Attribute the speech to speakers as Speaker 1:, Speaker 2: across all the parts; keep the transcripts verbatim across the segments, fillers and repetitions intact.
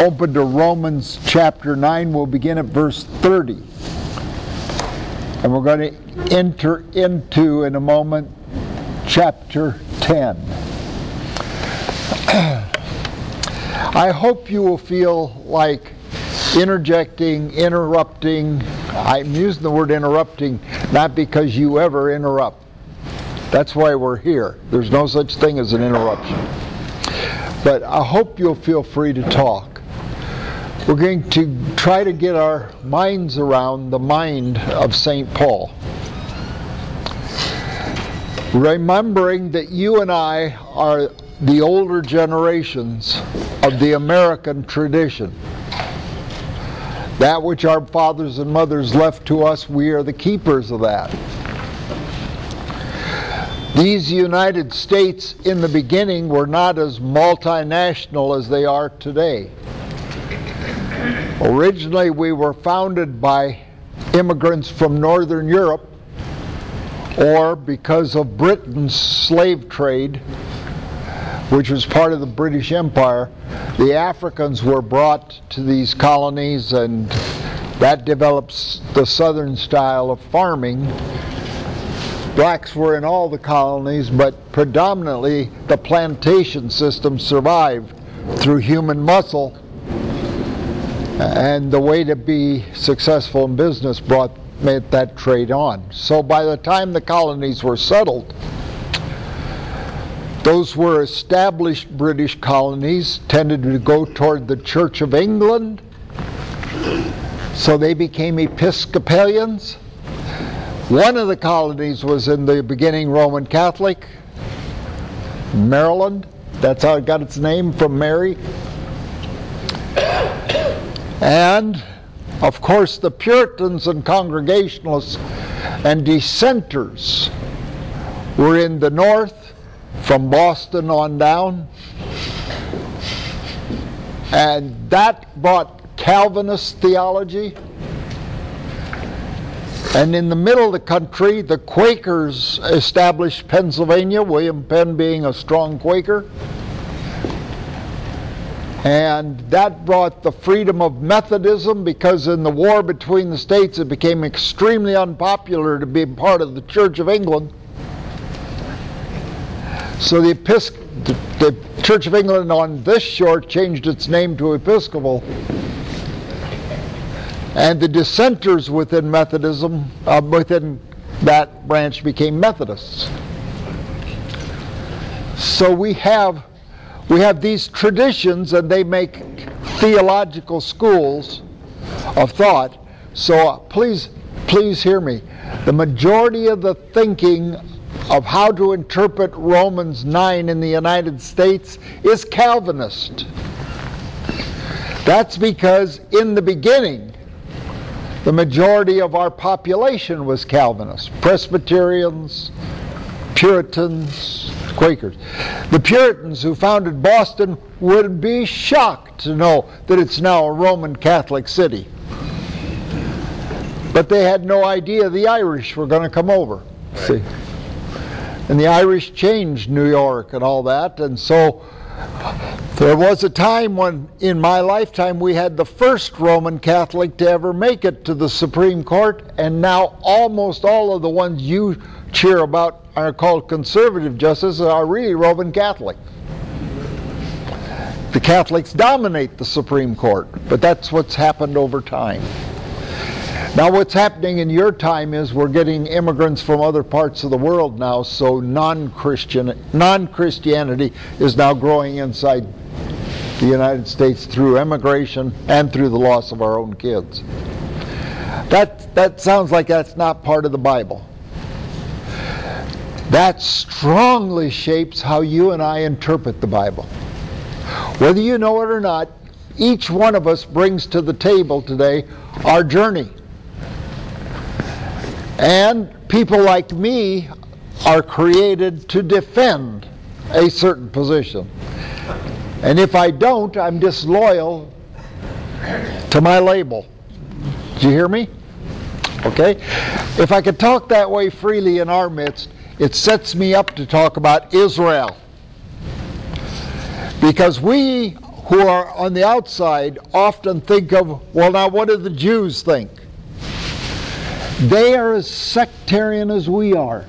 Speaker 1: open to Romans chapter nine. We'll begin at verse thirty. And we're going to enter into, in a moment, chapter ten. I hope you will feel like interjecting, interrupting. I'm using the word interrupting not because you ever interrupt. That's why we're here. There's no such thing as an interruption. But I hope you'll feel free to talk. We're going to try to get our minds around the mind of Saint Paul. Remembering that you and I are the older generations of the American tradition. That which our fathers and mothers left to us, we are the keepers of that. These United States in the beginning were not as multinational as they are today. Originally, we were founded by immigrants from Northern Europe, or because of Britain's slave trade, which was part of the British Empire, the Africans were brought to these colonies, and that develops the southern style of farming. Blacks were in all the colonies, but predominantly the plantation system survived through human muscle. And the way to be successful in business brought made that trade on. So by the time the colonies were settled, those were established British colonies tended to go toward the Church of England. So they became Episcopalians. One of the colonies was in the beginning Roman Catholic, Maryland. That's how it got its name, from Mary. And, of course, the Puritans and Congregationalists and Dissenters were in the north, from Boston on down. And that brought Calvinist theology. And in the middle of the country, the Quakers established Pennsylvania, William Penn being a strong Quaker. And that brought the freedom of Methodism, because in the war between the states it became extremely unpopular to be part of the Church of England. So the, Episc- the, the Church of England on this shore changed its name to Episcopal. And the dissenters within Methodism, uh, within that branch, became Methodists. So we have we have these traditions, and they make theological schools of thought. So uh, please, please hear me. The majority of the thinking of how to interpret Romans nine in the United States is Calvinist. That's because in the beginning, the majority of our population was Calvinist. Presbyterians, Puritans, Quakers. The Puritans who founded Boston would be shocked to know that it's now a Roman Catholic city. But they had no idea the Irish were going to come over. See? And the Irish changed New York and all that, and so there was a time when, in my lifetime, we had the first Roman Catholic to ever make it to the Supreme Court, and now almost all of the ones you cheer about are called conservative justices are really Roman Catholic. The Catholics dominate the Supreme Court, but that's what's happened over time. Now what's happening in your time is we're getting immigrants from other parts of the world now, so non-Christian, non-Christianity is now growing inside the United States through immigration and through the loss of our own kids. That, that sounds like that's not part of the Bible. That strongly shapes how you and I interpret the Bible. Whether you know it or not, each one of us brings to the table today our journey. And people like me are created to defend a certain position. And if I don't, I'm disloyal to my label. Do you hear me? Okay? If I could talk that way freely in our midst, it sets me up to talk about Israel. Because we who are on the outside often think of, well, now what do the Jews think? They are as sectarian as we are.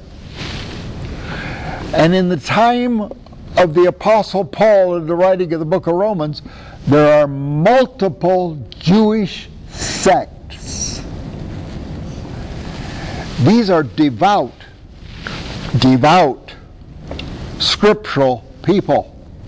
Speaker 1: And in the time of the Apostle Paul in the writing of the book of Romans, there are multiple Jewish sects. These are devout, devout, scriptural people.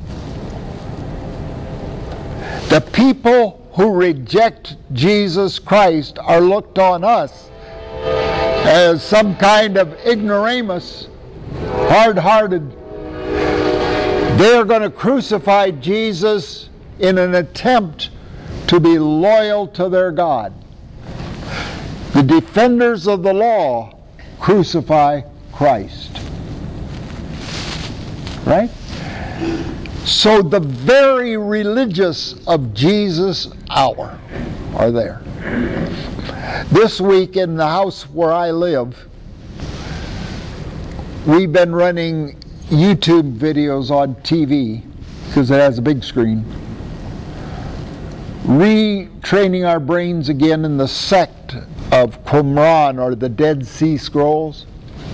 Speaker 1: The people who reject Jesus Christ are looked on us as some kind of ignoramus, hard-hearted. They're going to crucify Jesus in an attempt to be loyal to their God. The defenders of the law crucify Christ. Right? So the very religious of Jesus' hour are there. This week in the house where I live, we've been running YouTube videos on T V, because it has a big screen, retraining our brains again in the sect of Qumran, or the Dead Sea Scrolls.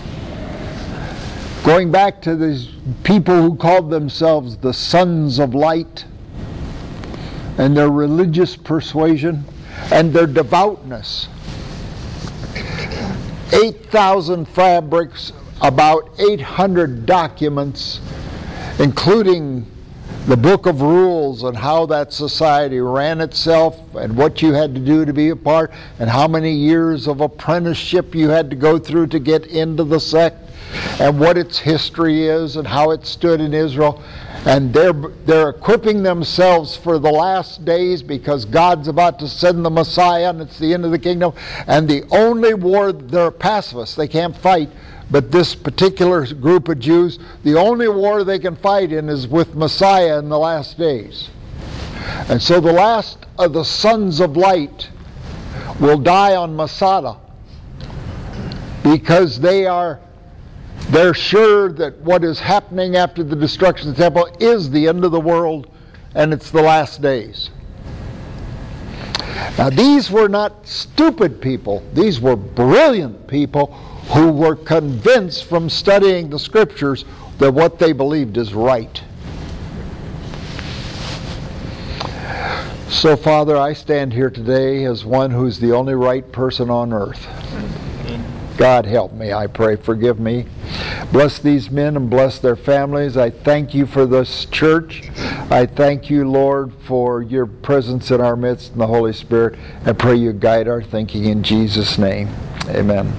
Speaker 1: Going back to these people who called themselves the Sons of Light, and their religious persuasion and their devoutness. eight thousand fabrics, about eight hundred documents, including the book of rules and how that society ran itself and what you had to do to be a part, and how many years of apprenticeship you had to go through to get into the sect, and what its history is and how it stood in Israel. And they're, they're equipping themselves for the last days, because God's about to send the Messiah and it's the end of the kingdom. And the only war, they're pacifists, they can't fight. But this particular group of Jews, the only war they can fight in is with Messiah in the last days. And so the last of the sons of light will die on Masada, because they are they're sure that what is happening after the destruction of the temple is the end of the world, and it's the last days. Now, these were not stupid people. These were brilliant people who were convinced from studying the scriptures that what they believed is right. So, Father, I stand here today as one who's the only right person on earth. God help me, I pray. Forgive me. Bless these men and bless their families. I thank you for this church. I thank you, Lord, for your presence in our midst and the Holy Spirit. I pray you guide our thinking in Jesus' name. Amen.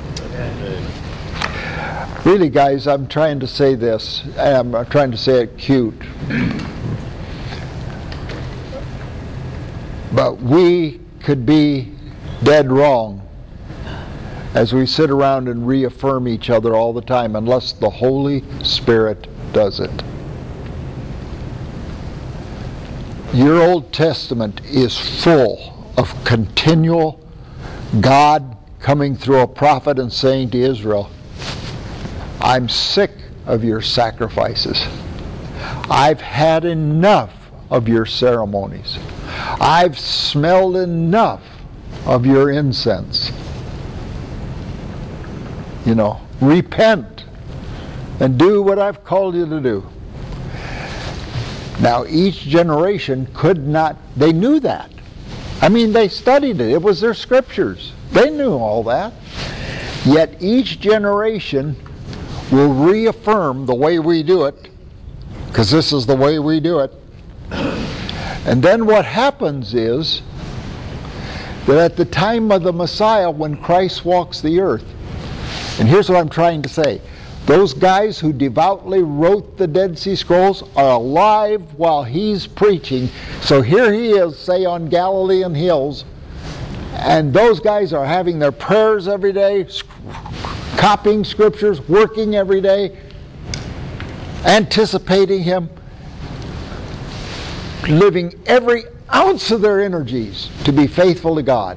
Speaker 1: Amen. Really, guys, I'm trying to say this. I'm trying to say it cute. But we could be dead wrong as we sit around and reaffirm each other all the time, unless the Holy Spirit does it. Your Old Testament is full of continual God coming through a prophet and saying to Israel, I'm sick of your sacrifices. I've had enough of your ceremonies. I've smelled enough of your incense. You know, repent and do what I've called you to do. Now, each generation could not, they knew that. I mean, they studied it. It was their scriptures. They knew all that. Yet each generation will reaffirm the way we do it, because this is the way we do it. And then what happens is that at the time of the Messiah, when Christ walks the earth, and here's what I'm trying to say. Those guys who devoutly wrote the Dead Sea Scrolls are alive while he's preaching. So here he is, say, on Galilean hills, and those guys are having their prayers every day, copying scriptures, working every day, anticipating him, living every ounce of their energies to be faithful to God.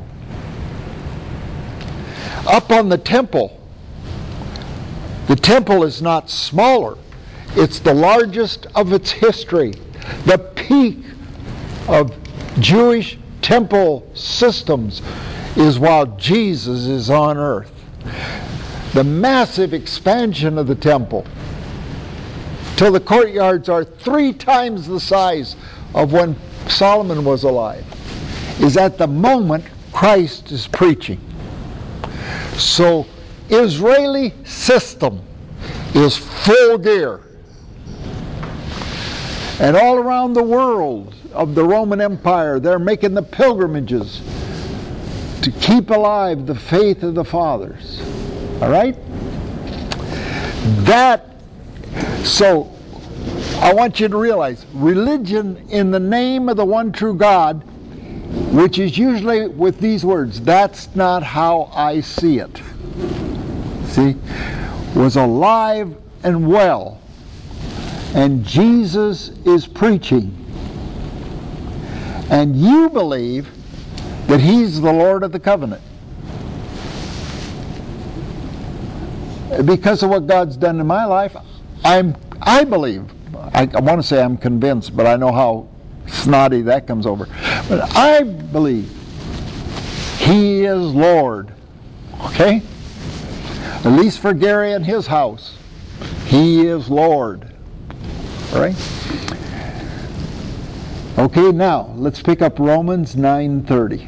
Speaker 1: Up on the temple, the temple is not smaller. It's the largest of its history. The peak of Jewish temple systems is while Jesus is on earth. The massive expansion of the temple till the courtyards are three times the size of when Solomon was alive is at the moment Christ is preaching. So Israeli system is full gear. And all around the world of the Roman Empire, they're making the pilgrimages to keep alive the faith of the fathers. All right? That, so I want you to realize, religion in the name of the one true God, which is usually with these words, that's not how I see it. See? Was alive and well. And Jesus is preaching. And you believe that He's the Lord of the covenant. Because of what God's done in my life, I'm, I believe, I, I want to say I'm convinced, but I know how snotty that comes over. But I believe He is Lord. Okay? At least for Gary and his house, He is Lord. All right? Okay, now let's pick up Romans nine thirty.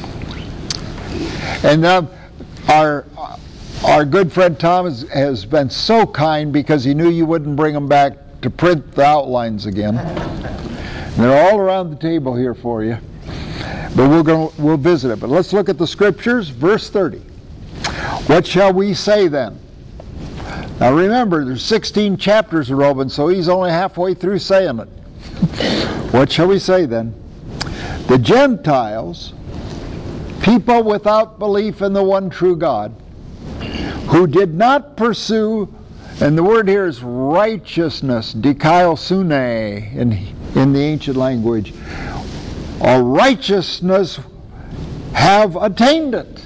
Speaker 1: And now our our good friend Tom has, has been so kind because he knew you wouldn't bring them back to print the outlines again. And they're all around the table here for you. But we're going we'll visit it. But let's look at the scriptures, verse thirty. What shall we say then? Now remember, there's sixteen chapters of Romans, so he's only halfway through saying it. What shall we say then? The Gentiles, people without belief in the one true God, who did not pursue, and the word here is righteousness, dikaiosune in, in the ancient language, or righteousness, have attained it.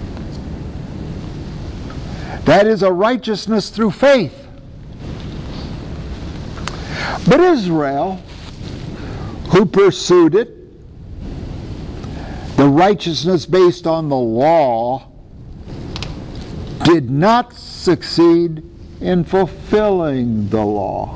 Speaker 1: That is a righteousness through faith. But Israel, who pursued it, the righteousness based on the law, did not succeed in fulfilling the law.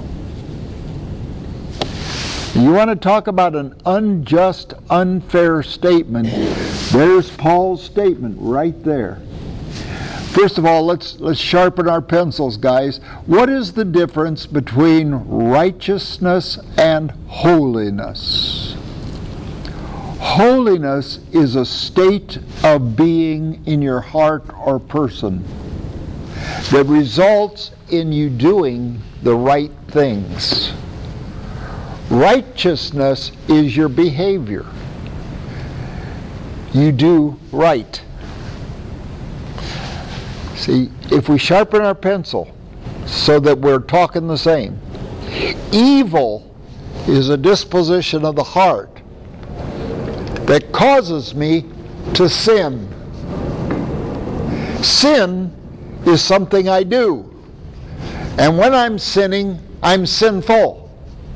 Speaker 1: You want to talk about an unjust, unfair statement? There's Paul's statement right there. First of all, let's let's sharpen our pencils, guys. What is the difference between righteousness and holiness? Holiness is a state of being in your heart or person that results in you doing the right things. Righteousness is your behavior. You do right. See, if we sharpen our pencil so that we're talking the same, evil is a disposition of the heart that causes me to sin. Sin is something I do. And when I'm sinning, I'm sinful.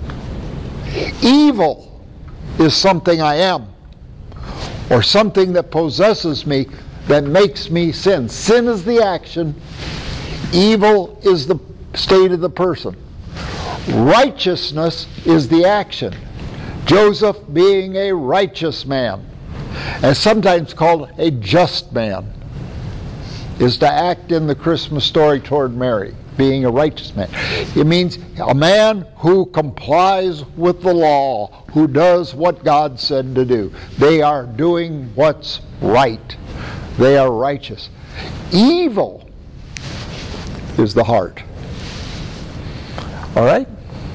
Speaker 1: Evil is something I am, or something that possesses me that makes me sin. Sin is the action. Evil is the state of the person. Righteousness is the action. Joseph being a righteous man, and sometimes called a just man, is to act in the Christmas story toward Mary, being a righteous man. It means a man who complies with the law, who does what God said to do. They are doing what's right. They are righteous. Evil is the heart. All right?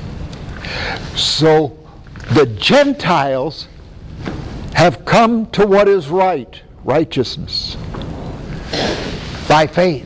Speaker 1: So the Gentiles have come to what is right, righteousness, by faith.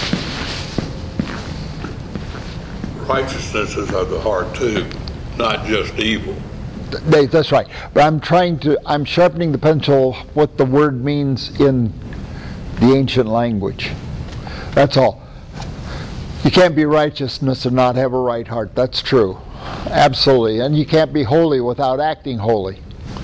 Speaker 2: Righteousness is of the heart too, not just evil.
Speaker 1: They, that's right. But I'm trying to, I'm sharpening the pencil what the word means in the ancient language. That's all. You can't be righteousness and not have a right heart. That's true. Absolutely. And you can't be holy without acting holy.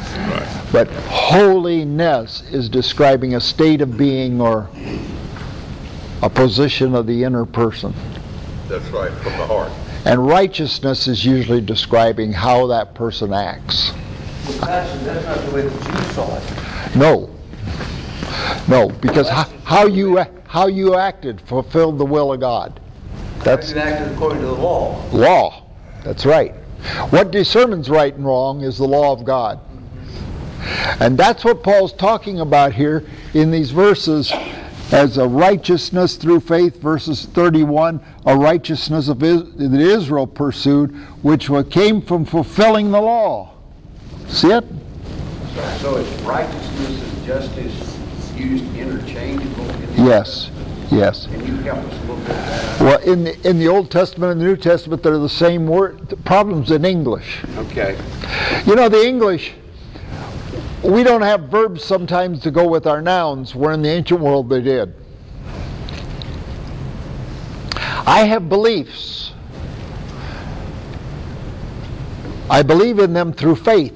Speaker 1: But holiness is describing a state of being or a position of the inner person.
Speaker 2: That's right, from the heart.
Speaker 1: And righteousness is usually describing how that person acts.
Speaker 3: Well, Pastor, that's not the way the Jews saw it.
Speaker 1: No. No, because how, how you how you acted fulfilled the will of God. That's
Speaker 3: You acted according to the law.
Speaker 1: law. That's right. What determines right and wrong is the law of God. And that's what Paul's talking about here in these verses as a righteousness through faith, verses thirty-one, a righteousness of Is- that Israel pursued, which came from fulfilling the law. See it?
Speaker 3: So, so it's righteousness and justice used interchangeable in the
Speaker 1: Yes. Yes.
Speaker 3: Can you help us a little bit with that?
Speaker 1: Well, in the, in the Old Testament and the New Testament, they're the same word. The problem's in English.
Speaker 3: Okay.
Speaker 1: You know, the English, we don't have verbs sometimes to go with our nouns, where in the ancient world they did. I have beliefs. I believe in them through faith.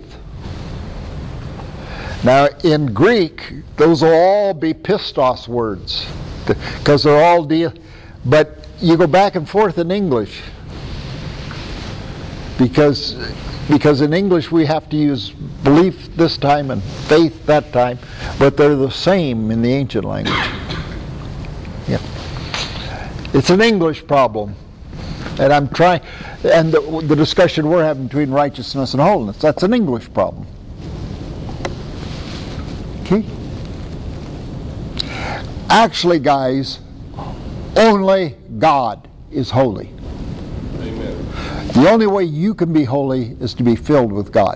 Speaker 1: Now, in Greek, those will all be pistos words, because they're all deal. But you go back and forth in English, because because in English we have to use belief this time and faith that time, but they're the same in the ancient language. Yeah, it's an English problem, and I'm trying. And the, the discussion we're having between righteousness and holiness, that's an English problem. Okay? Actually, guys, only God is holy.
Speaker 2: Amen.
Speaker 1: The only way you can be holy is to be filled with God.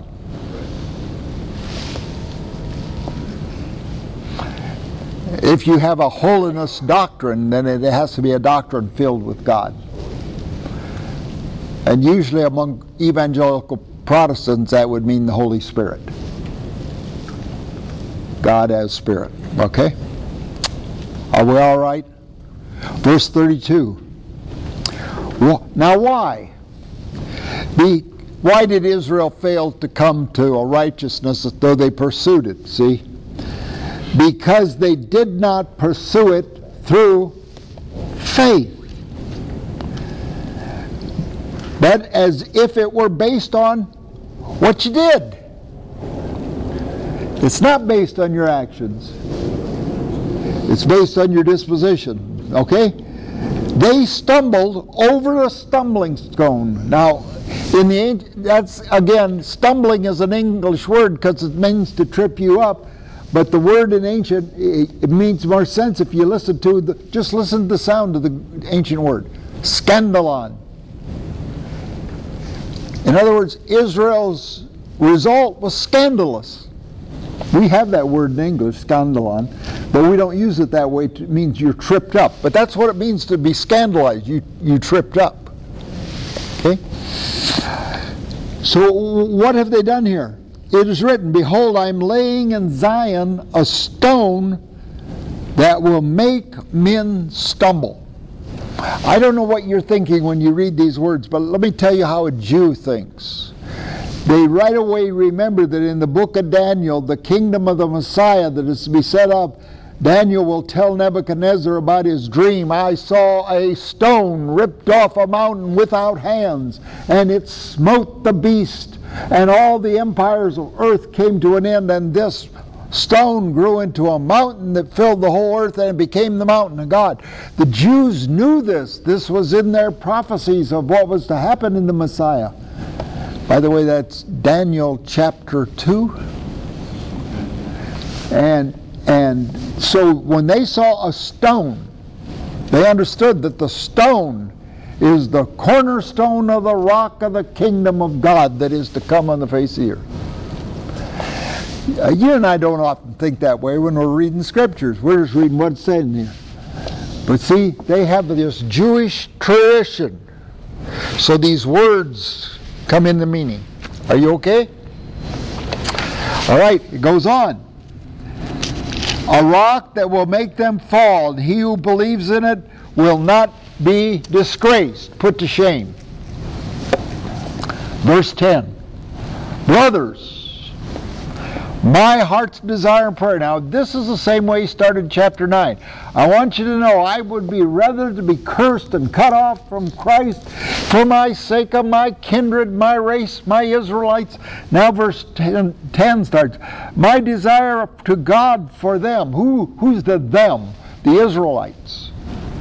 Speaker 1: If you have a holiness doctrine, then it has to be a doctrine filled with God. And usually among evangelical Protestants, that would mean the Holy Spirit. God as Spirit. Okay? Are we all right? Verse thirty-two. Well, now why? The, why did Israel fail to come to a righteousness though they pursued it? See? Because they did not pursue it through faith, but as if it were based on what you did. It's not based on your actions. It's based on your disposition. Okay? They stumbled over a stumbling stone. Now, in the that's again, stumbling is an English word because it means to trip you up. But the word in ancient, it means more sense if you listen to the, just listen to the sound of the ancient word. Scandalon. In other words, Israel's result was scandalous. We have that word in English, scandalon, but we don't use it that way. It means you're tripped up. But that's what it means to be scandalized. You, you tripped up. Okay? So what have they done here? It is written, behold, I'm laying in Zion a stone that will make men stumble. I don't know what you're thinking when you read these words, but let me tell you how a Jew thinks. They right away remember that in the book of Daniel, the kingdom of the Messiah that is to be set up, Daniel will tell Nebuchadnezzar about his dream. I saw a stone ripped off a mountain without hands, and it smote the beast, and all the empires of earth came to an end, and this stone grew into a mountain that filled the whole earth, and it became the mountain of God. The Jews knew this. This was in their prophecies of what was to happen in the Messiah. By the way, that's Daniel chapter two. And and so when they saw a stone, they understood that the stone is the cornerstone of the rock of the kingdom of God that is to come on the face of the earth. Uh, you and I don't often think that way when we're reading scriptures. We're just reading what's said in here. But see, they have this Jewish tradition. So these words come into meaning. Are you okay? All right, it goes on. A rock that will make them fall, and he who believes in it will not be disgraced, put to shame. Verse ten. Brothers, My heart's desire and prayer. Now, this is the same way he started chapter nine. I want you to know I would be rather to be cursed and cut off from Christ for my sake of my kindred, my race, my Israelites. Now verse ten, ten starts. My desire to God for them. Who, who's the them? The Israelites.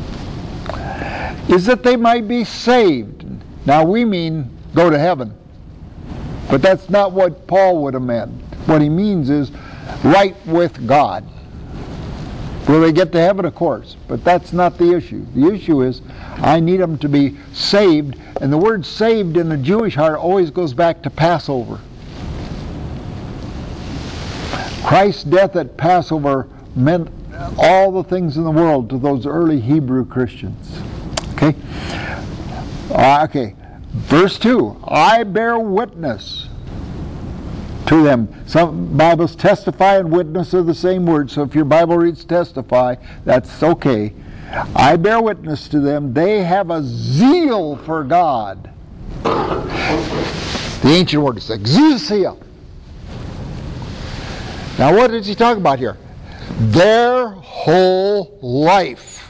Speaker 1: Is that they might be saved. Now we mean go to heaven. But that's not what Paul would have meant. What he means is right with God. Will they get to heaven? Of course. But that's not the issue. The issue is I need them to be saved. And the word saved in the Jewish heart always goes back to Passover. Christ's death at Passover meant all the things in the world to those early Hebrew Christians. Okay? Uh, okay. Verse two. I bear witness to them. Some Bibles testify and witness are the same word, so if your Bible reads testify, that's okay. I bear witness to them. They have a zeal for God. The ancient word is exousia. Now what is he talking about here? Their whole life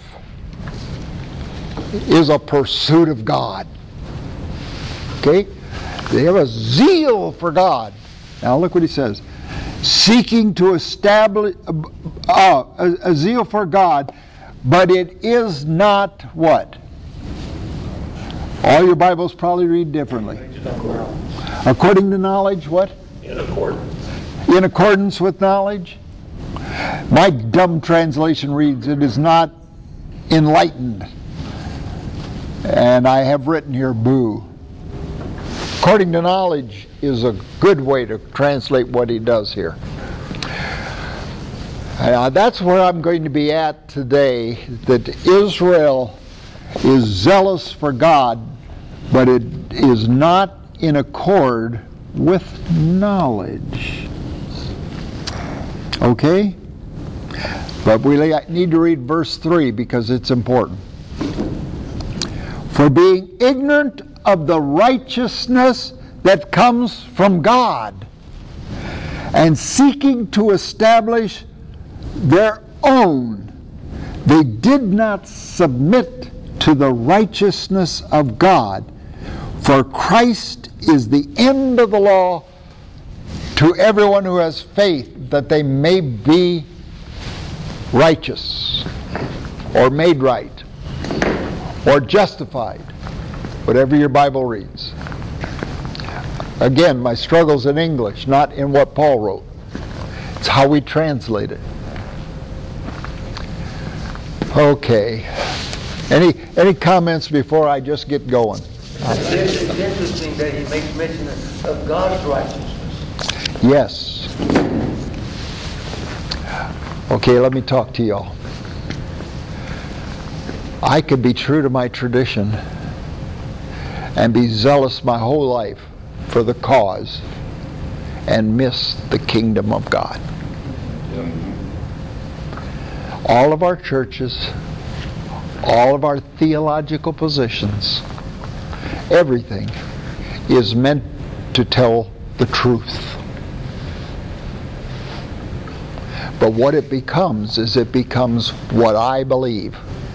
Speaker 1: is a pursuit of God. Okay? They have a zeal for God. Now look what he says. Seeking to establish uh, a, a zeal for God, but it is not what? All your Bibles probably read differently. According to knowledge, what?
Speaker 2: In accordance.
Speaker 1: In accordance with knowledge. My dumb translation reads, it is not enlightened. And I have written here, boo. According to knowledge is a good way to translate what he does here. Uh, that's where I'm going to be at today, that Israel is zealous for God, but it is not in accord with knowledge. Okay? But we need to read verse three because it's important. For being ignorant of the righteousness that comes from God, and seeking to establish their own, they did not submit to the righteousness of God. For Christ is the end of the law to everyone who has faith, that they may be righteous, or made right, or justified, whatever your Bible reads. Again, my struggle's in English, not in what Paul wrote. It's how we translate it. Okay. Any any comments before I just get going?
Speaker 4: It's interesting that he makes mention of God's righteousness.
Speaker 1: Yes. Okay, let me talk to y'all. I could be true to my tradition and be zealous my whole life for the cause and miss the kingdom of God. All of our churches, all of our theological positions, everything is meant to tell the truth. But what it becomes is it becomes what I believe.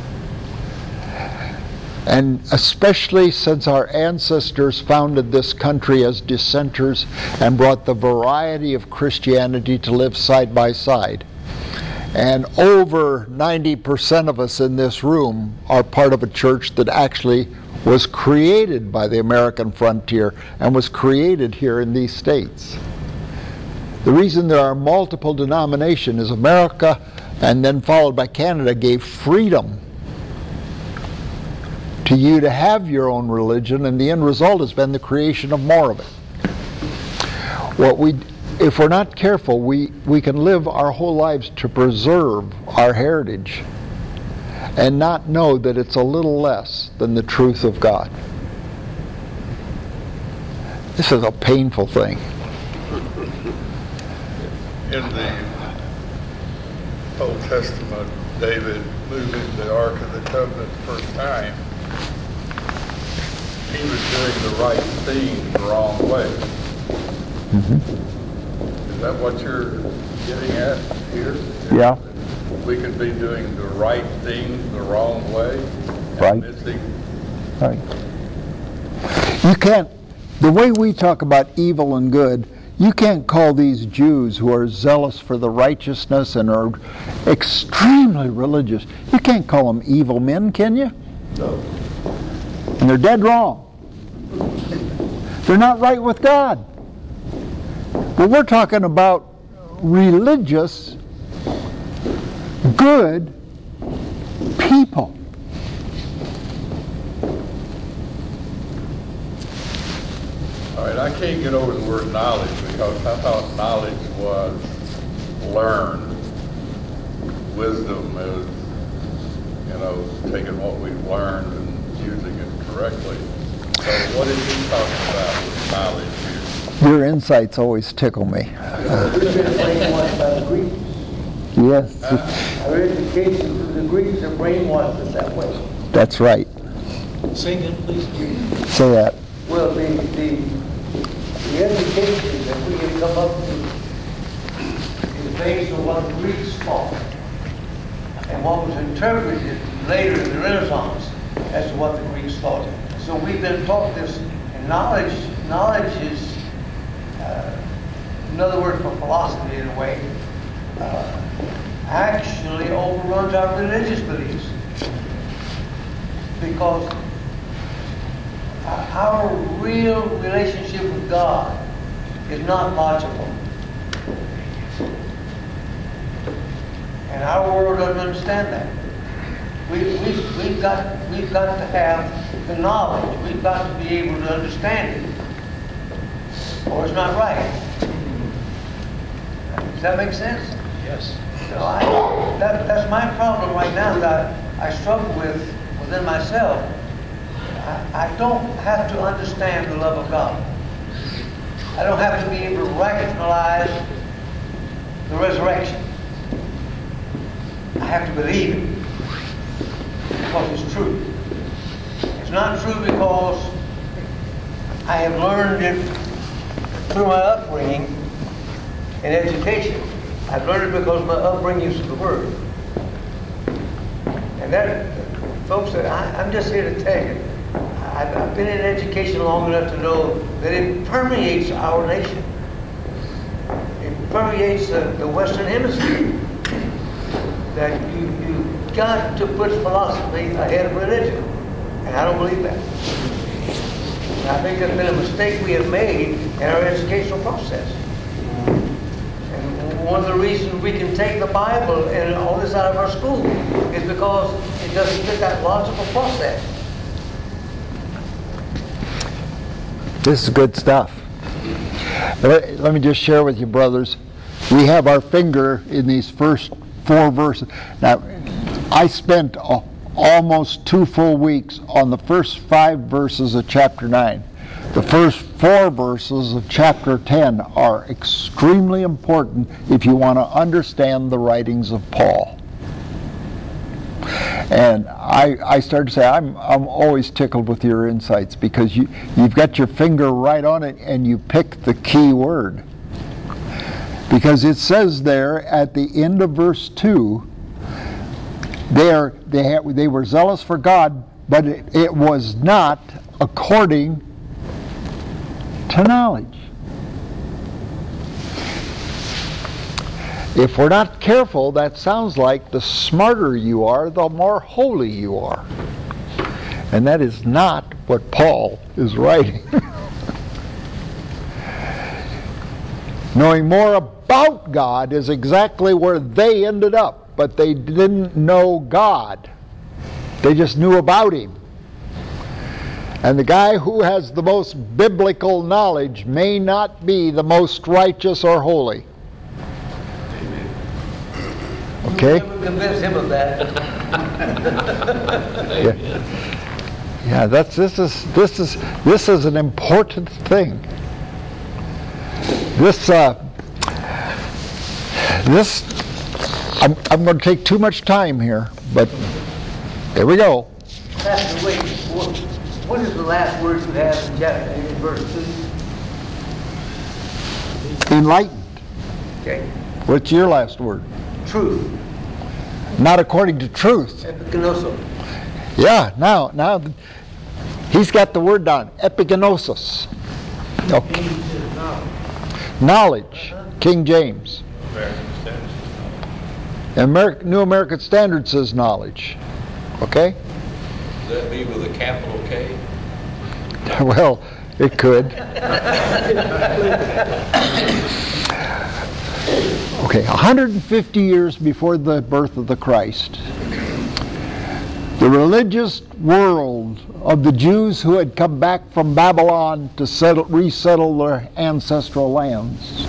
Speaker 1: And especially since our ancestors founded this country as dissenters and brought the variety of Christianity to live side by side. And over ninety percent of us in this room are part of a church that actually was created by the American frontier and was created here in these states. The reason there are multiple denominations is America, and then followed by Canada, gave freedom to you to have your own religion, and the end result has been the creation of more of it. What we, if we're not careful, we, we can live our whole lives to preserve our heritage and not know that it's a little less than the truth of God. This is a painful thing.
Speaker 2: In the Old Testament, David moving the Ark of the Covenant the first time, he was doing the right thing the wrong way.
Speaker 1: Mm-hmm.
Speaker 2: that what you're getting at here?
Speaker 1: Yeah.
Speaker 2: We could be doing the right thing the wrong way and
Speaker 1: Right.
Speaker 2: missing.
Speaker 1: Right. You can't, the way we talk about evil and good, you can't call these Jews who are zealous for the righteousness and are extremely religious, you can't call them evil men, can you?
Speaker 3: No.
Speaker 1: And they're dead wrong. They're not right with God. But we're talking about religious, good people.
Speaker 2: All right, I can't get over the word knowledge because I thought knowledge was learned. Wisdom is, you know, taking what we've learned and using it correctly. So what is he talking about with knowledge here?
Speaker 1: Your insights always tickle me.
Speaker 4: We've been brainwashed by the Greeks.
Speaker 1: Yes,
Speaker 4: Our education through the Greeks have brainwashed us that way.
Speaker 1: that's right.
Speaker 5: Say again, please.
Speaker 1: Say that.
Speaker 4: Well, the, the, the education that we have come up with is based on what the Greeks taught and what was interpreted later in the Renaissance as to what the Greeks taught. So we've been taught this, and knowledge, knowledge is uh, another word for philosophy in a way, uh, actually overruns our religious beliefs. Because our real relationship with God is not logical. And our world doesn't understand that. We, we've, we've, got, we've got to have the knowledge. We've got to be able to understand it. Or it's not right. Does that make sense?
Speaker 5: Yes.
Speaker 4: So I, that, that's my problem right now that I struggle with within myself. I, I don't have to understand the love of God. I don't have to be able to rationalize the resurrection. I have to believe it because it's true. It's not true because I have learned it through my upbringing and education. I've learned it because my upbringing is the Word. And that, folks, I, I'm just here to tell you, I've, I've been in education long enough to know that it permeates our nation. It permeates uh, the Western Hemisphere. That you, you've got to put philosophy ahead of religion. And I don't believe that. And I think that's been a mistake we have made in our educational process. And one of the reasons we can take the Bible and all this out of our school is because it doesn't fit that logical process.
Speaker 1: This is good stuff. Let, let me just share with you, brothers. We have our finger in these first four verses. Now, I spent uh, almost two full weeks on the first five verses of chapter nine. The first four verses of chapter ten are extremely important if you want to understand the writings of Paul. And I, I started to say, I'm, I'm always tickled with your insights because you, you've got your finger right on it and you pick the key word. Because it says there at the end of verse two, they, are, they, had, they were zealous for God, but it, it was not according to knowledge. If we're not careful, that sounds like the smarter you are, the more holy you are. And that is not what Paul is writing. Knowing more about God is exactly where they ended up, but they didn't know God. They just knew about Him. And the guy who has the most biblical knowledge may not be the most righteous or holy. Okay?
Speaker 4: You never convince him of that.
Speaker 1: Yeah. Yeah, that's this is this is this is an important thing. This uh, this I'm I'm going to take too much time here, but here we go.
Speaker 4: Pastor, wait. What, what is the last word you have in chapter in verse two?
Speaker 1: Enlightened.
Speaker 4: Okay?
Speaker 1: What's your last word?
Speaker 4: Truth.
Speaker 1: Not according to truth.
Speaker 4: Epigenoso.
Speaker 1: Yeah, now, now th- he's got the word down. Epigenosis. Okay. Knowledge. King James. Ameri- New American Standard says knowledge. Okay?
Speaker 5: Does that be with a capital K?
Speaker 1: Well, it could. Okay, one hundred fifty years before the birth of the Christ, the religious world of the Jews who had come back from Babylon to settle, resettle their ancestral lands.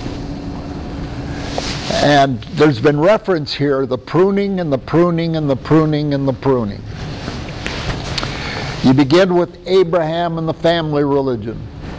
Speaker 1: And there's been reference here, the pruning and the pruning and the pruning and the pruning. You begin with Abraham and the family religion,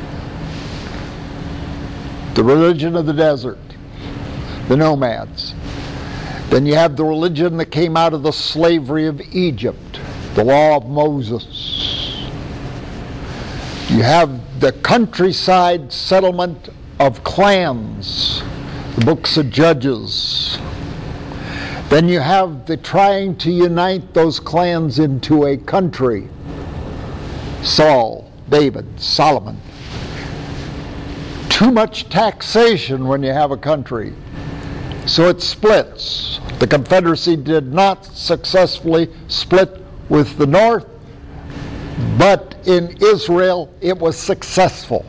Speaker 1: the religion of the desert, the nomads. Then you have the religion that came out of the slavery of Egypt, the law of Moses. You have the countryside settlement of clans, the books of Judges. Then you have the trying to unite those clans into a country. Saul, David, Solomon. Too much taxation when you have a country. So it splits. The Confederacy did not successfully split with the North, but in Israel it was successful.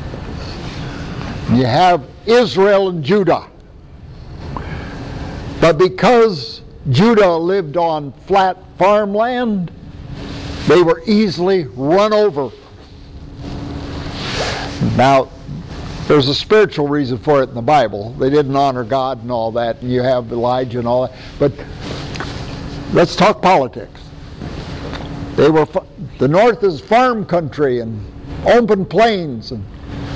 Speaker 1: You have Israel and Judah. But because Judah lived on flat farmland, they were easily run over. Now, there's a spiritual reason for it in the Bible. They didn't honor God and all that, and you have Elijah and all that. But let's talk politics. They were the North is farm country and open plains, and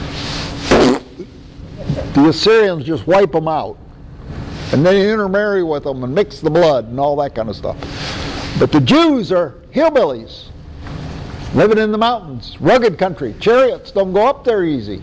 Speaker 1: the Assyrians just wipe them out, and then intermarry with them and mix the blood and all that kind of stuff. But the Jews are hillbillies, living in the mountains, rugged country. Chariots don't go up there easy.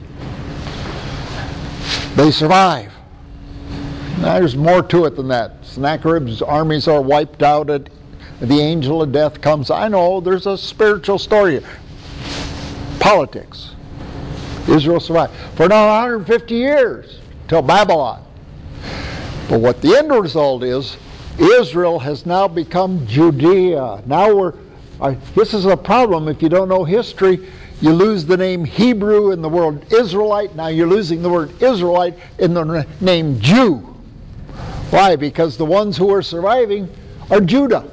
Speaker 1: They survive. Now, there's more to it than that. Sennacherib's armies are wiped out. At, the angel of death comes. I know there's a spiritual story here. Politics. Israel survived for now one hundred fifty years till Babylon. But what the end result is, Israel has now become Judea. Now we're, uh, this is a problem if you don't know history. You lose the name Hebrew in the word Israelite. Now you're losing the word Israelite in the name Jew. Why? Because the ones who are surviving are Judah.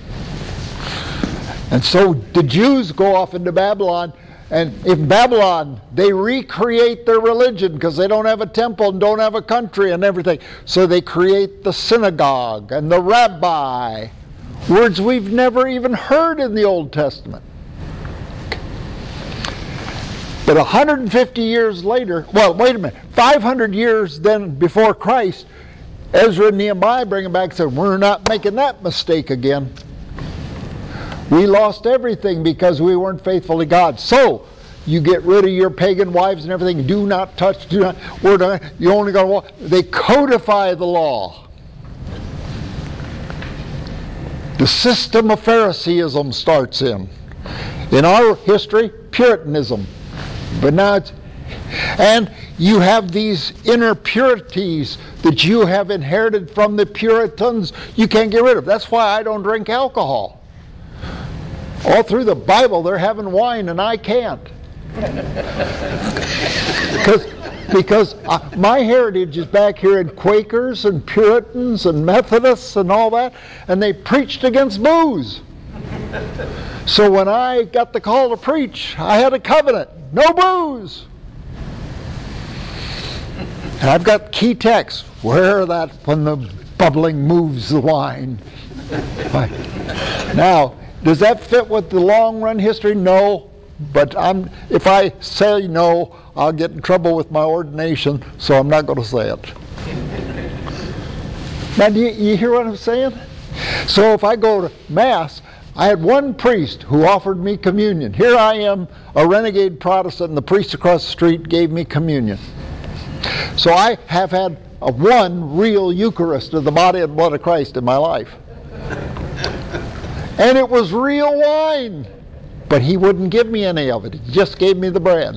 Speaker 1: And so the Jews go off into Babylon, and in Babylon they recreate their religion because they don't have a temple and don't have a country and everything. So they create the synagogue and the rabbi, words we've never even heard in the Old Testament. But one hundred fifty years later, well, wait a minute, five hundred years then before Christ, Ezra and Nehemiah bring them back and say, we're not making that mistake again. We lost everything because we weren't faithful to God. So, you get rid of your pagan wives and everything. Do not touch, do not, we're not, you only got to walk. They codify the law. The system of Phariseeism starts in. In our history, Puritanism. But now it's, and you have these inner purities that you have inherited from the Puritans you can't get rid of. That's why I don't drink alcohol. All through the Bible they're having wine and I can't. because because uh, my heritage is back here in Quakers and Puritans and Methodists and all that, and they preached against booze. So when I got the call to preach, I had a covenant. No booze. And I've got key texts. Where that when the bubbling moves the wine. Now, does that fit with the long run history? No. But I'm, if I say no, I'll get in trouble with my ordination, so I'm not going to say it. Now, do you, you hear what I'm saying? So if I go to Mass, I had one priest who offered me communion. Here I am, a renegade Protestant, and the priest across the street gave me communion. So I have had of one real Eucharist of the body and blood of Christ in my life. And it was real wine. But he wouldn't give me any of it. He just gave me the bread.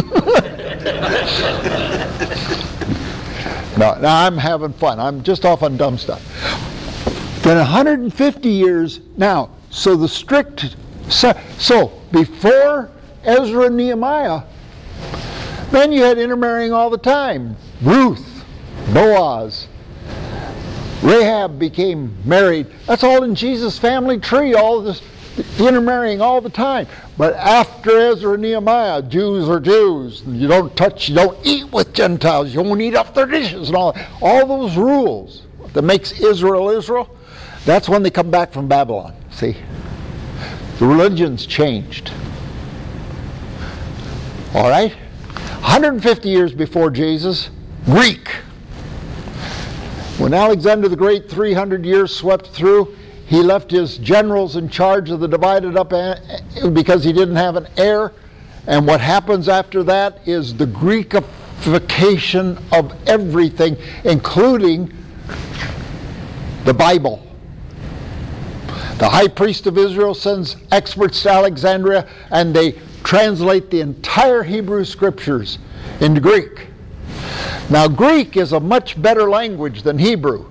Speaker 1: no, now I'm having fun. I'm just off on dumb stuff. Then one hundred fifty years, now, so the strict, so, so before Ezra and Nehemiah, then you had intermarrying all the time. Ruth, Boaz, Rahab became married. That's all in Jesus' family tree, all of this intermarrying all the time. But after Ezra and Nehemiah, Jews are Jews. You don't touch, you don't eat with Gentiles. You won't eat off their dishes and all that. All those rules that makes Israel Israel, that's when they come back from Babylon. See? The religion's changed. All right? one hundred fifty years before Jesus, Greek. When Alexander the Great, three hundred years swept through, he left his generals in charge of the divided up because he didn't have an heir. And what happens after that is the Greekification of everything, including the Bible. The high priest of Israel sends experts to Alexandria, and they translate the entire Hebrew scriptures into Greek. Now, Greek is a much better language than Hebrew.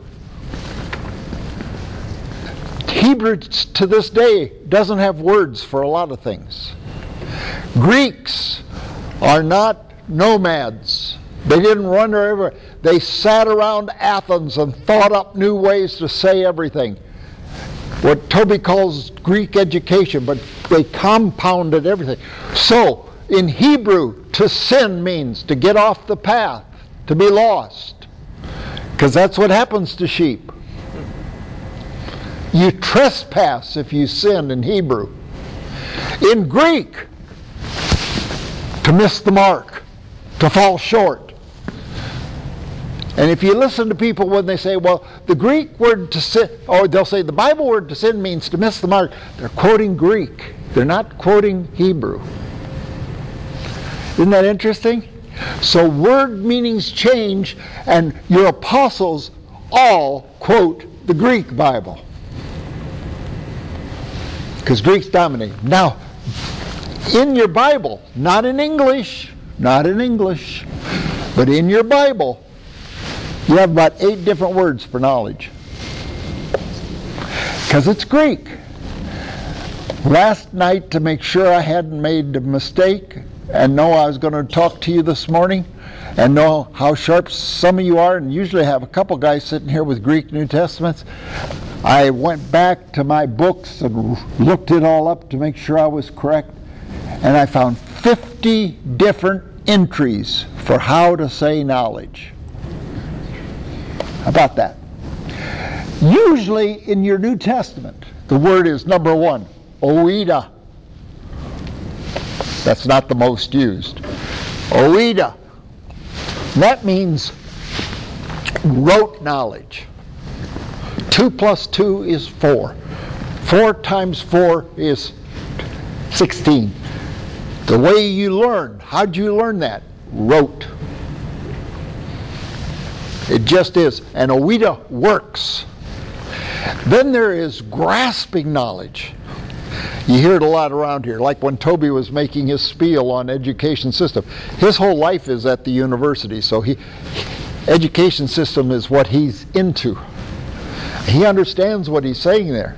Speaker 1: Hebrew to this day doesn't have words for a lot of things. Greeks are not nomads. They didn't run everywhere. They sat around Athens and thought up new ways to say everything. What Toby calls Greek education, but they compounded everything. So, in Hebrew, to sin means to get off the path, to be lost. Because that's what happens to sheep. You trespass if you sin in Hebrew. In Greek, to miss the mark, to fall short. And if you listen to people when they say, well, the Greek word to sin, or they'll say the Bible word to sin means to miss the mark, they're quoting Greek. They're not quoting Hebrew. Isn't that interesting? So word meanings change, and your apostles all quote the Greek Bible. Because Greek's dominating. Now, in your Bible, not in English, not in English, but in your Bible, you have about eight different words for knowledge. Because it's Greek. Last night, to make sure I hadn't made a mistake and know I was going to talk to you this morning and know how sharp some of you are, and usually I have a couple guys sitting here with Greek New Testaments, I went back to my books and looked it all up to make sure I was correct, and I found fifty different entries for how to say knowledge. How about that? Usually in your New Testament, the word is number one, oida. That's not the most used. Oida. That means rote knowledge. Two plus two is four. Four times four is sixteen. The way you learn, how'd you learn that? Rote. It just is. And oida works. Then there is grasping knowledge. You hear it a lot around here, like when Toby was making his spiel on education system. His whole life is at the university, so he education system is what he's into. He understands what he's saying there.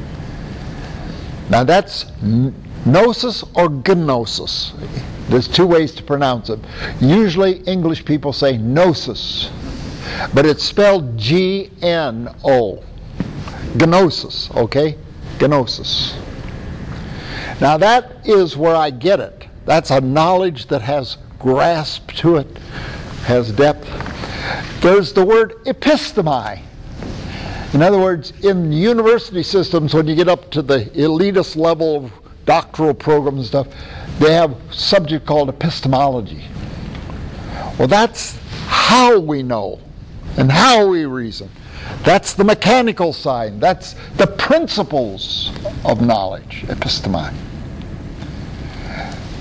Speaker 1: Now that's gnosis or gnosis. There's two ways to pronounce it. Usually English people say gnosis, but it's spelled G N O. Gnosis, okay? Gnosis. Now that is where I get it. That's a knowledge that has grasp to it, has depth. There's the word epistemi. In other words, in university systems, when you get up to the elitist level of doctoral programs and stuff, they have a subject called epistemology. Well, that's how we know and how we reason. That's the mechanical side. That's the principles of knowledge, epistemi.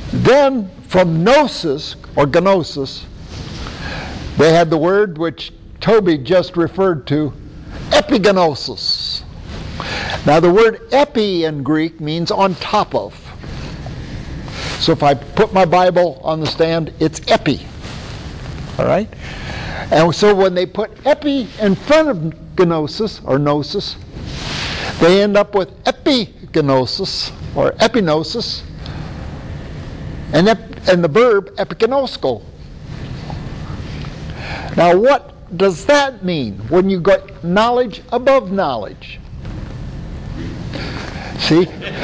Speaker 1: Then, from gnosis, or gnosis, they had the word which Toby just referred to epigenosis. Now the word epi in Greek means on top of. So if I put my Bible on the stand, it's epi. All right? And so when they put epi in front of gnosis or gnosis, they end up with epigenosis or epinosis, and, ep- and the verb epigenosko. Now what does that mean when you got knowledge above knowledge? See?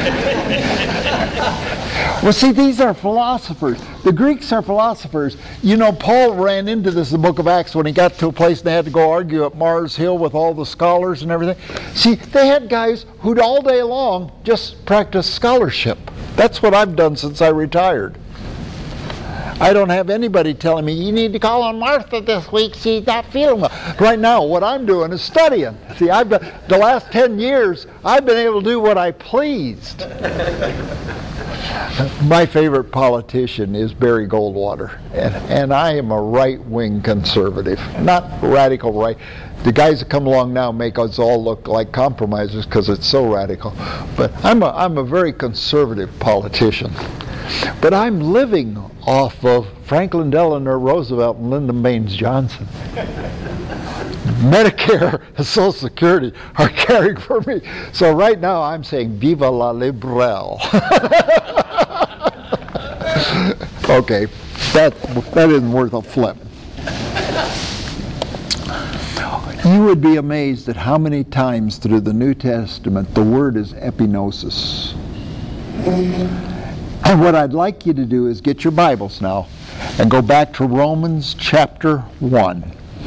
Speaker 1: Well, see, these are philosophers. The Greeks are philosophers. You know, Paul ran into this in the book of Acts when he got to a place and they had to go argue at Mars Hill with all the scholars and everything. See, they had guys who'd all day long just practice scholarship. That's what I've done since I retired. I don't have anybody telling me, you need to call on Martha this week, she's not feeling well. Right now, what I'm doing is studying. See, I've been, the last ten years, I've been able to do what I pleased. My favorite politician is Barry Goldwater, and, and I am a right-wing conservative, not radical right. The guys that come along now make us all look like compromisers because it's so radical. But I'm a, I'm a very conservative politician. But I'm living off of Franklin Delano Roosevelt and Lyndon Baines Johnson. Medicare and Social Security are caring for me. So right now I'm saying, Viva la Liberal. Okay, that, that isn't worth a flip. You would be amazed at how many times through the New Testament the word is epinosis. And what I'd like you to do is get your Bibles now and go back to Romans chapter one.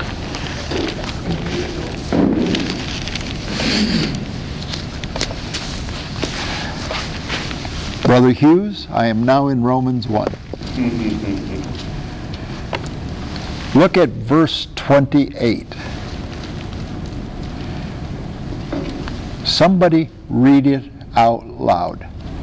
Speaker 1: Brother Hughes, I am now in Romans one. Look at verse twenty-eight. Somebody read it out loud.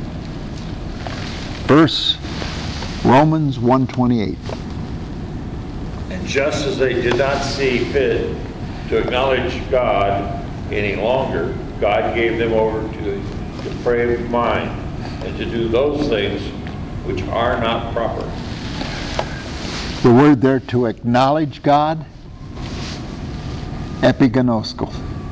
Speaker 1: Verse Romans one twenty-eight.
Speaker 6: And just as they did not see fit to acknowledge God any longer, God gave them over to the depraved mind and to do those things which are not proper.
Speaker 1: The word there, to acknowledge God, epigenosko.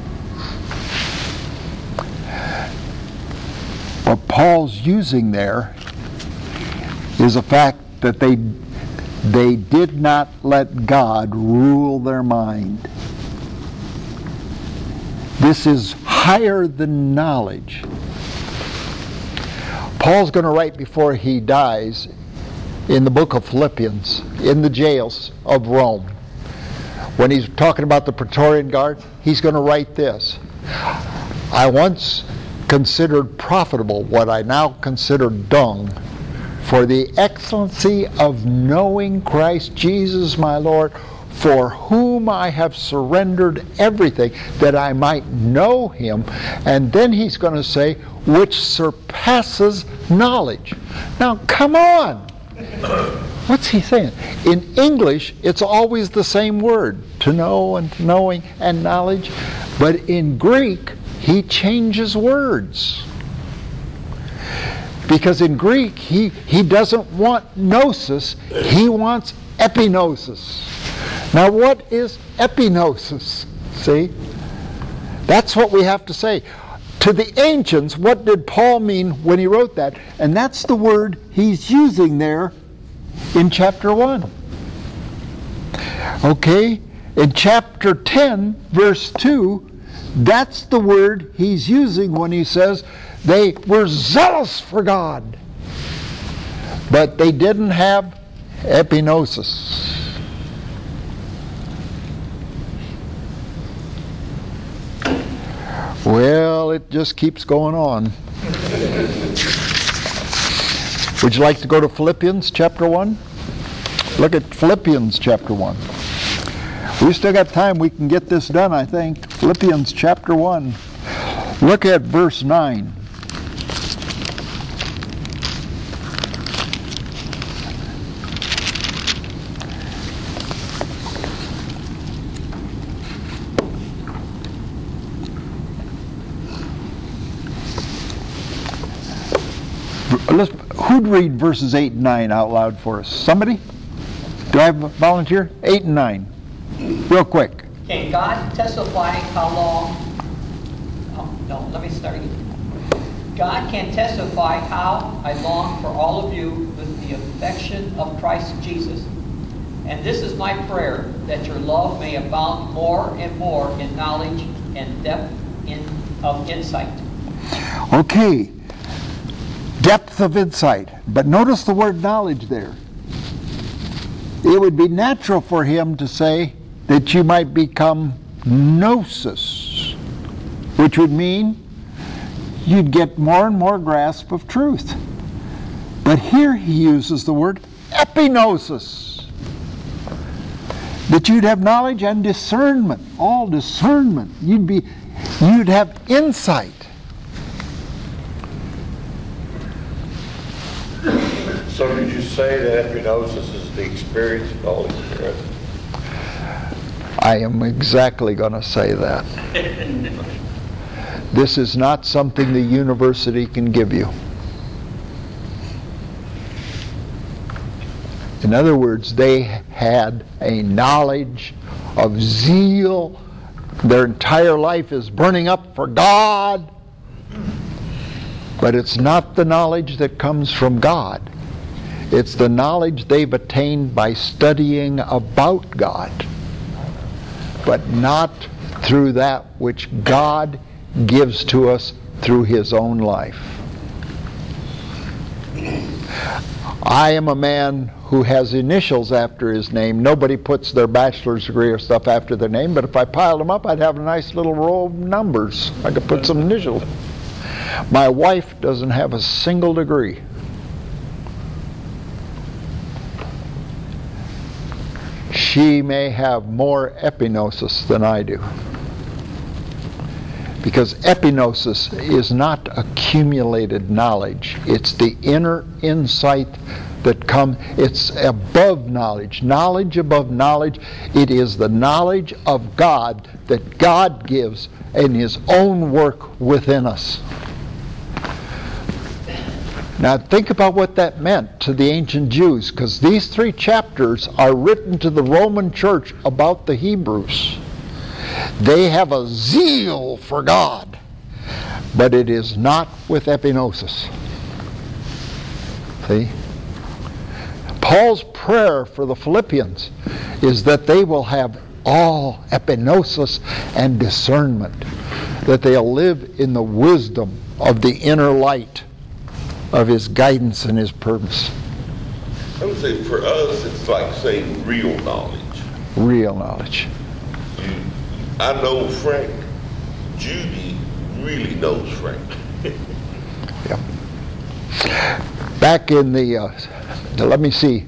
Speaker 1: What Paul's using there is the fact that they they did not let God rule their mind. This is higher than knowledge. Paul's going to write before he dies in the book of Philippians, in the jails of Rome. When he's talking about the Praetorian Guard, he's going to write this. I once considered profitable what I now consider dung, for the excellency of knowing Christ Jesus my Lord, for whom I have surrendered everything, that I might know him. And then he's going to say, which surpasses knowledge. Now, come on. What's he saying? In English, it's always the same word, to know and knowing and knowledge. But in Greek, he changes words. Because in Greek, he, he doesn't want gnosis, he wants epinosis. Now what is epinosis? See? That's what we have to say. To the ancients, what did Paul mean when he wrote that? And that's the word he's using there in chapter one. Okay? In chapter ten, verse two, that's the word he's using when he says they were zealous for God, but they didn't have epinosis. Well, it just keeps going on. Would you like to go to Philippians chapter one? Look at Philippians chapter one. We still got time. We can get this done, I think. Philippians chapter one. Look at verse nine. Let's, who'd read verses eight and nine out loud for us? Somebody? Do I have a volunteer? eight and nine. Real quick.
Speaker 7: Can God testify how long... Oh, no, let me start again. God can testify how I long for all of you with the affection of Christ Jesus. And this is my prayer, that your love may abound more and more in knowledge and depth in, of insight.
Speaker 1: Okay. Depth of insight. But notice the word knowledge there. It would be natural for him to say that you might become gnosis, which would mean you'd get more and more grasp of truth. But here he uses the word epignosis, that you'd have knowledge and discernment, all discernment. You'd be, you'd have insight.
Speaker 6: So did you say that epignosis is the experience of the Holy Spirit?
Speaker 1: I am exactly going to say that. This is not something the university can give you. In other words, they had a knowledge of zeal. Their entire life is burning up for God. But it's not the knowledge that comes from God. It's the knowledge they've attained by studying about God, but not through that which God gives to us through his own life. I am a man who has initials after his name. Nobody puts their bachelor's degree or stuff after their name, but if I piled them up, I'd have a nice little row of numbers. I could put some initials. My wife doesn't have a single degree. She may have more epignosis than I do. Because epignosis is not accumulated knowledge. It's the inner insight that comes. It's above knowledge. Knowledge above knowledge. It is the knowledge of God that God gives in his own work within us. Now think about what that meant to the ancient Jews, because these three chapters are written to the Roman church about the Hebrews. They have a zeal for God, but it is not with epignosis. See? Paul's prayer for the Philippians is that they will have all epignosis and discernment, that they'll live in the wisdom of the inner light of his guidance and his purpose.
Speaker 8: I would say for us, it's like saying real knowledge.
Speaker 1: Real knowledge.
Speaker 8: You, I know Frank. Judy really knows Frank.
Speaker 1: Yeah. Back in the, uh, let me see,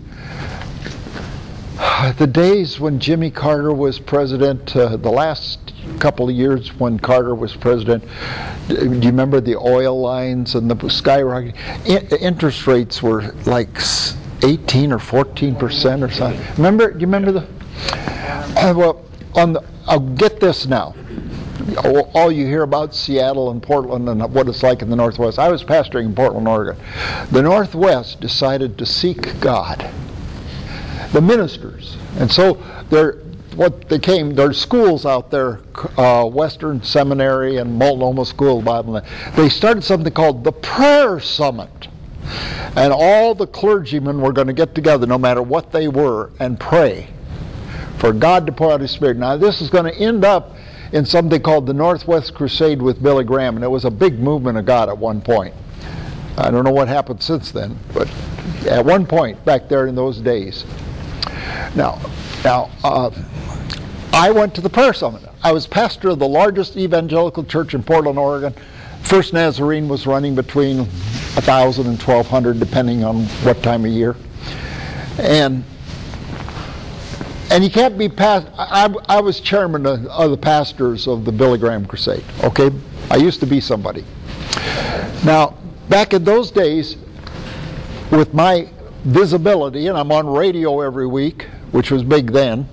Speaker 1: the days when Jimmy Carter was president, uh, the last couple of years when Carter was president, do you remember the oil lines and the skyrocketing? I- interest rates were like eighteen or fourteen percent or something. Remember? Do you remember the? Uh, well, on the. I'll get this now. All, all you hear about Seattle and Portland and what it's like in the Northwest. I was pastoring in Portland, Oregon. The Northwest decided to seek God. The ministers, and so they're. What they came, there's schools out there, uh, Western Seminary and Multnomah School of Bible. They started something called the Prayer Summit. And all the clergymen were going to get together, no matter what they were, and pray for God to pour out his Spirit. Now this is going to end up in something called the Northwest Crusade with Billy Graham, and it was a big movement of God at one point. I don't know what happened since then, but at one point back there in those days. Now, now, uh, I went to the prayer summit. I was pastor of the largest evangelical church in Portland, Oregon. First Nazarene was running between one thousand and twelve hundred, depending on what time of year. And and you can't be past. I, I was chairman of, of the pastors of the Billy Graham Crusade. Okay, I used to be somebody. Now, back in those days, with my visibility, and I'm on radio every week, which was big then,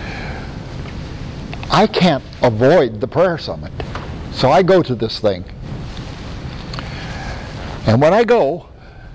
Speaker 1: I can't avoid the prayer summit. So I go to this thing. And when I go,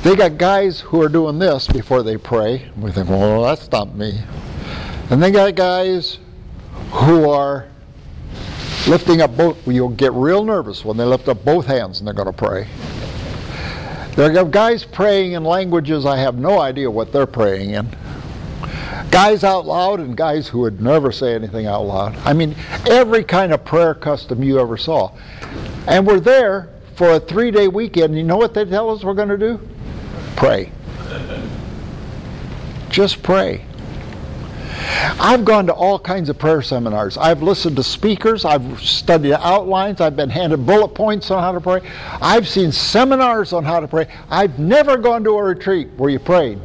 Speaker 1: They got guys who are doing this before they pray. We think, well, that's not me. And they got guys who are lifting up both. You'll get real nervous when they lift up both hands and they're going to pray. There are guys praying in languages I have no idea what they're praying in. Guys out loud and guys who would never say anything out loud. I mean, every kind of prayer custom you ever saw. And we're there for a three-day weekend. You know what they tell us we're going to do? Pray. Just pray. I've gone to all kinds of prayer seminars. I've listened to speakers. I've studied outlines. I've been handed bullet points on how to pray. I've seen seminars on how to pray. I've never gone to a retreat where you prayed.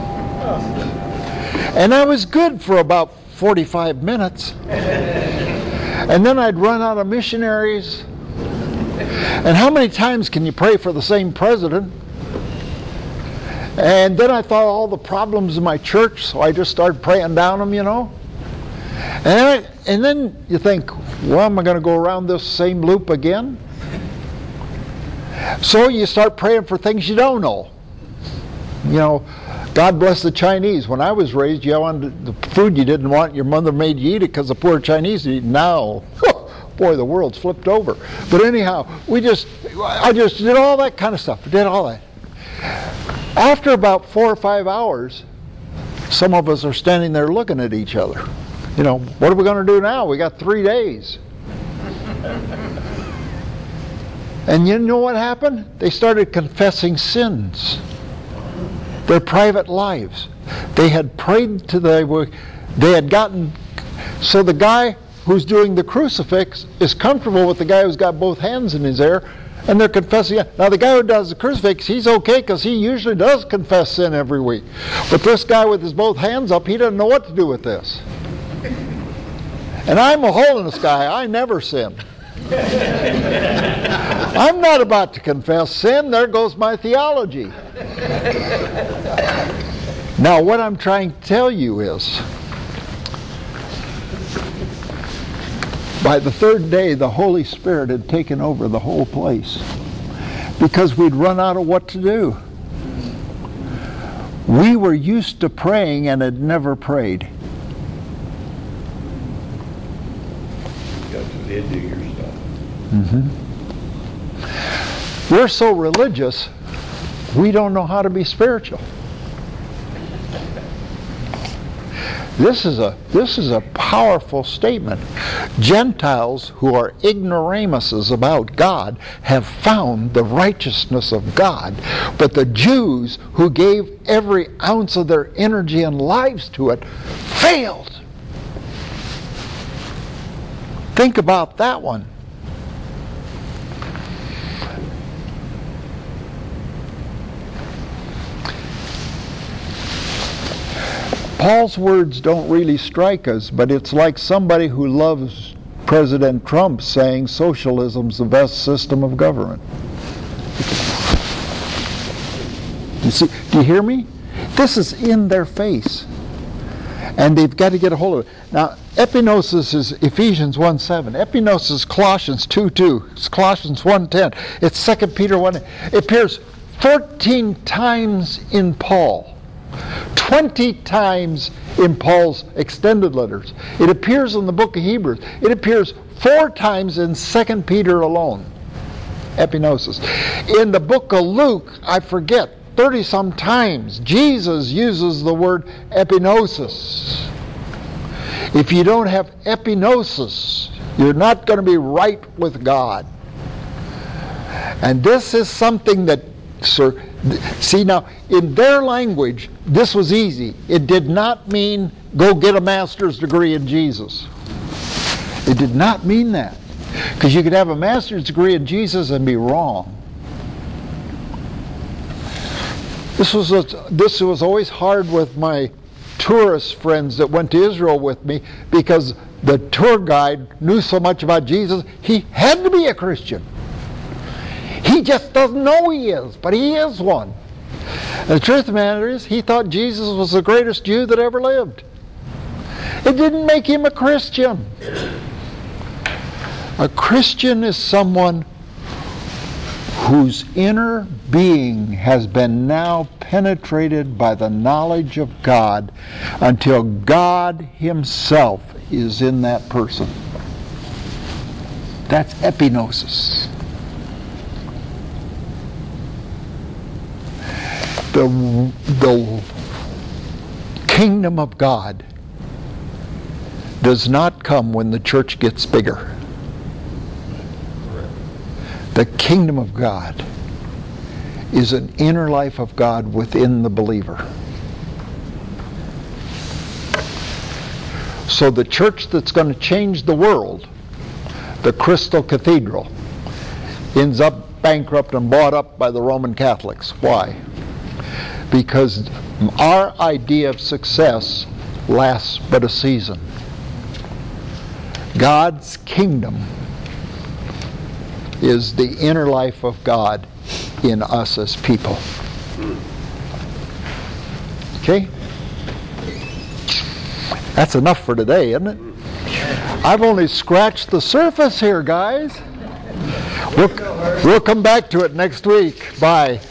Speaker 1: And I was good for about forty-five minutes. And then I'd run out of missionaries. And how many times can you pray for the same president? And then I thought all the problems in my church, so I just started praying down them, you know. And then, I, and then you think, well, am I going to go around this same loop again? So you start praying for things you don't know. You know, God bless the Chinese. When I was raised, you wanted the food you didn't want, your mother made you eat it because the poor Chinese eat. Now, boy, the world's flipped over. But anyhow, we just, I just did all that kind of stuff. Did all that. After about four or five hours, some of us are standing there looking at each other. You know, what are we going to do now? We got three days. And you know what happened? They started confessing sins. Their private lives. They had prayed to the, they had gotten, so the guy who's doing the crucifix is comfortable with the guy who's got both hands in his air, and they're confessing. Now the guy who does the crucifix, he's okay because he usually does confess sin every week. But this guy with his both hands up, he doesn't know what to do with this. And I'm a holiness guy. I never sin. I'm not about to confess sin. There goes my theology. Now what I'm trying to tell you is, by the third day, the Holy Spirit had taken over the whole place because we'd run out of what to do. We were used to praying and had never prayed.
Speaker 6: Got to the end of your stuff.
Speaker 1: Mm-hmm. We're so religious, we don't know how to be spiritual. This is a this is a powerful statement. Gentiles who are ignoramuses about God have found the righteousness of God, but the Jews who gave every ounce of their energy and lives to it failed. Think about that one. Paul's words don't really strike us, but it's like somebody who loves President Trump saying socialism's the best system of government. You see, do you hear me? This is in their face. And they've got to get a hold of it. Now, epinosis is Ephesians one seven. Epinosis is Colossians two two. It's Colossians one ten. It's Second Peter one. It appears fourteen times in Paul. twenty times in Paul's extended letters. It appears in the book of Hebrews. It appears four times in Second Peter alone. Epinosis. In the book of Luke, I forget, thirty-some times, Jesus uses the word epinosis. If you don't have epinosis, you're not going to be right with God. And this is something that, sir, see now, in their language, this was easy. It did not mean go get a master's degree in Jesus. It did not mean that. Because you could have a master's degree in Jesus and be wrong. This was, a, this was always hard with my tourist friends that went to Israel with me, because the tour guide knew so much about Jesus, he had to be a Christian. He just doesn't know he is, but he is one. And the truth of the matter is, he thought Jesus was the greatest Jew that ever lived. It didn't make him a Christian. A Christian is someone whose inner being has been now penetrated by the knowledge of God until God himself is in that person. That's epignosis. The, the kingdom of God does not come when the church gets bigger. The kingdom of God is an inner life of God within the believer. So the church that's going to change the world, the Crystal Cathedral, ends up bankrupt and bought up by the Roman Catholics. Why? Because our idea of success lasts but a season. God's kingdom is the inner life of God in us as people. Okay? That's enough for today, isn't it? I've only scratched the surface here, guys. We'll, we'll come back to it next week. Bye.